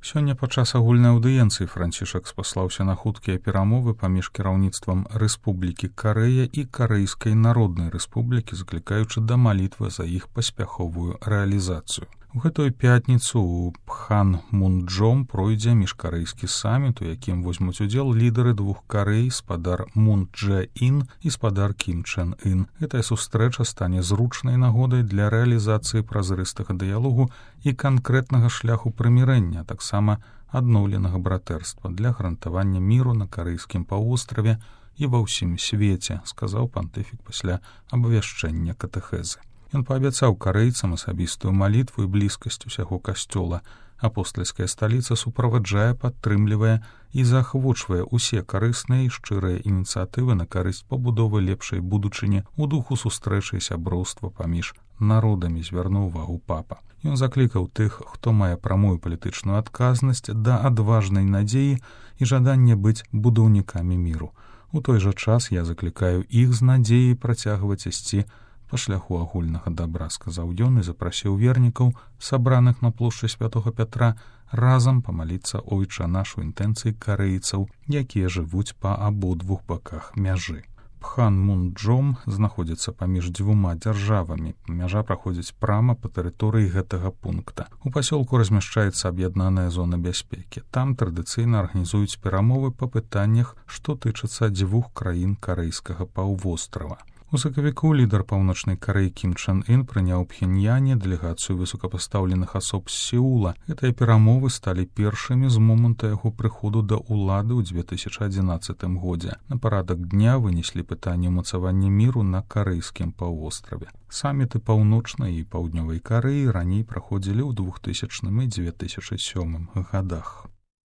Сёння падчас агульнай аўдыенцыі Францішак спаслаўся на хуткія перамовы паміж кіраўніцтвам Рэспублікі Карэя і Карэйскай Народнай Рэспублікі, заклікаючы да малітвы за іх паспяховую рэалізацыю. У гэтую пятніцу ў Пханмунджом пройдзе міжкарэйскі саміт, у якім возьмуць удзел лідары двух Карэй, спадар Мун Чжэ-ін і спадар Кім Чэн Ын. Гэтая сустрэча стане зручнай нагодай для рэалізацыі празрыстага дыялогу і канкрэтнага шляху прымірэння, а таксама адноўленага братэрства для гарантавання міру на карэйскім паўвостраве і ва ўсім свеце, сказаў пантыфік пасля абвяшчэння катэхезы. Ён паабяцаў карэйцам асабістую малітву і блізкасць усяго касцёла. Апостальская сталіца суправаджае, падтрымлівае і заахвочвае ўсе карысныя і шчырыя ініцыятывы на карысць пабудовы лепшай будучыні ў духу сустрэчы і сяброўства паміж народамі, звярнуў увагу папа. Ён заклікаў тых, хто мае прамую палітычную адказнасць, да адважнай надзеі і жадання быць будаўнікамі міру. У той жа час я заклікаю іх з надзеяй працягваць ісці па шляху агульнага дабра, сказаў ён і запрасіў вернікаў, сабраных на плошчы Святога Пятра, разам памаліцца Ойча наш у інтэнцыі карэйцаў, якія жывуць па абодвух баках мяжы. Пханмунджом знаходзіцца паміж дзвюма дзяржавамі. Мяжа праходзіць прама па тэрыторыі гэтага пункта. У пасёлку размяшчаецца аб'яднаная зона бяспекі. Там традыцыйна арганізуюць перамовы па пытаннях, што тычацца дзвюх краін карэйскага паўвострава. У сакавіку лідар паўночнай Карэі Кім Чэн Ын прыняў у Пхеньяне дэлегацыю высокапастаўленых асоб з Сеула. Гэтыя перамовы сталі першымі з моманту яго прыходу да ўлады ў 2011 годзе. На парадак дня вынеслі пытанне ўмацавання міру на карэйскім паўвостраве. Саміты паўночнай і паўднёвай Карэі раней праходзілі ў 2000 і 2007 годах.